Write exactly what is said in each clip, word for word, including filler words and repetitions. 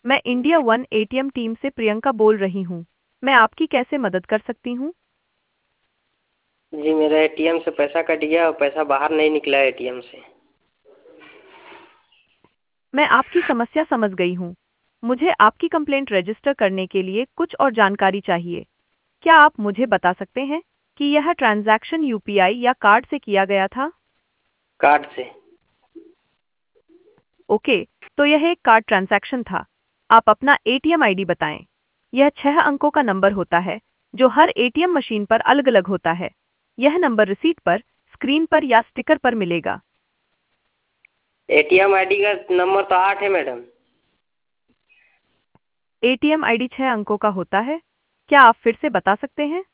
मैं India One ATM team से प्रियंका बोल रही हूँ। मैं आपकी कैसे मदद कर सकती हूँ? जी मेरा एटीएम से पैसा कट गया और पैसा बाहर नहीं निकला एटीएम से। मैं आपकी समस्या समझ गई हूँ। मुझे आपकी कंप्लेंट रजिस्टर करने के लिए कुछ और जानकारी चाहिए। क्या आप मुझे बता सकते हैं कि यह ट्रांजैक्शन यूपीआई या कार्ड से किया गया था? कार्ड से। ओके, तो यह एक कार्ड ट्रांजैक्शन था। आप अपना एटीएम आईडी बताएं। यह छह अंकों का नंबर होता है जो हर एटीएम मशीन पर अलग-अलग होता है। यह नंबर रिसीट पर, स्क्रीन पर या स्टिकर पर मिलेगा। एटीएम आईडी का नंबर तो आठ है मैडम। एटीएम आईडी छह अंकों का होता है। क्या आप फिर से बता सकते हैं?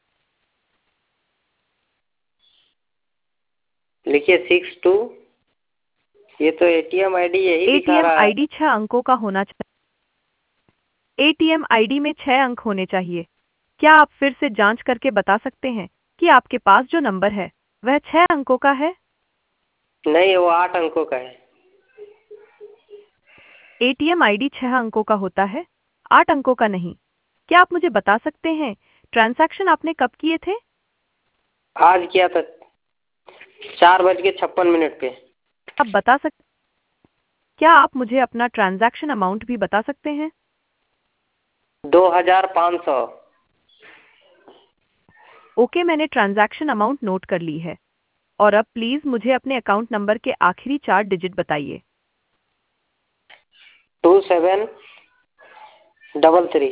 लिखिए सिक्स टू। ये तो एटीएम आईडी यही दिखा एटीएम रहा है। आईडी छह अंकों का होना चाहिए। एटीएम आईडी में छह अंक होने चाहिए। क्या आप फिर से जांच करके बता सकते हैं कि आपके पास जो नंबर है वह छह अंकों का है? नहीं, वो आठ अंकों का है। एटीएम आईडी छह अंकों का होता है, आठ अंकों का नहीं। क्या आप मुझे बता सकते हैं ट्रांजैक्शन आपने कब किए थे? आज किया था चार बज के छप्पन मिनट पे। आप बता सक क्या आप मुझे अपना ट्रांजैक्शन अमाउंट भी बता सकते हैं? दो हजार पाँच सौ। ओके, मैंने ट्रांजैक्शन अमाउंट नोट कर ली है। और अब प्लीज मुझे अपने अकाउंट नंबर के आखिरी चार डिजिट बताइए। Two seven double three.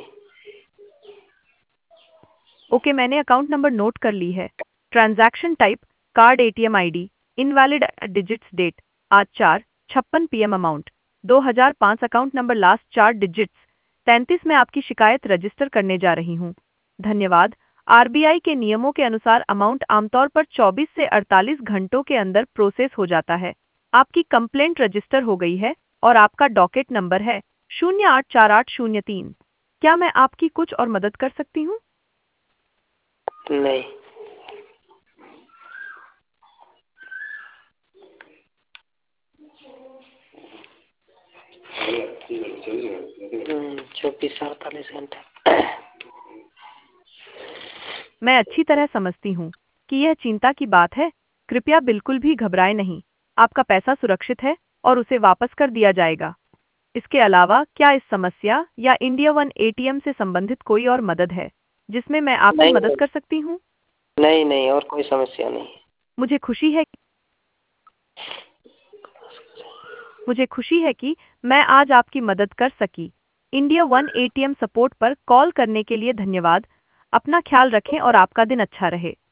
Okay, मैंने अकाउंट नंबर नोट कर ली है। Transaction type card, ATM ID, invalid digits, date आज चार छप्पन पीएम, अमाउंट दो हजार पाँच, अकाउंट नंबर लास्ट चार डिजिट्स तैंतीस। में आपकी शिकायत रजिस्टर करने जा रही हूँ। धन्यवाद। आरबीआई के नियमों के अनुसार अमाउंट आमतौर पर चौबीस से अड़तालीस घंटों के अंदर प्रोसेस हो जाता है। आपकी कंप्लेंट रजिस्टर हो गई है और आपका डॉकेट नंबर है शून्य आठ चार आठ शून्य तीन। क्या मैं आपकी कुछ और मदद कर सकती हूँ? नहीं। चौबीस अड़तालीस घंटे। मैं अच्छी तरह समझती हूँ कि यह चिंता की बात है। कृपया बिल्कुल भी घबराएं नहीं। आपका पैसा सुरक्षित है और उसे वापस कर दिया जाएगा। इसके अलावा क्या इस समस्या या इंडिया वन एटीएम से संबंधित कोई और मदद है जिसमें मैं आपकी नहीं मदद कर सकती हूँ? नहीं नहीं, और कोई समस्या नहीं। मुझे खुशी है मुझे खुशी है कि मैं आज आपकी मदद कर सकी। इंडिया वन एटीएम सपोर्ट पर कॉल करने के लिए धन्यवाद। अपना ख्याल रखें और आपका दिन अच्छा रहे।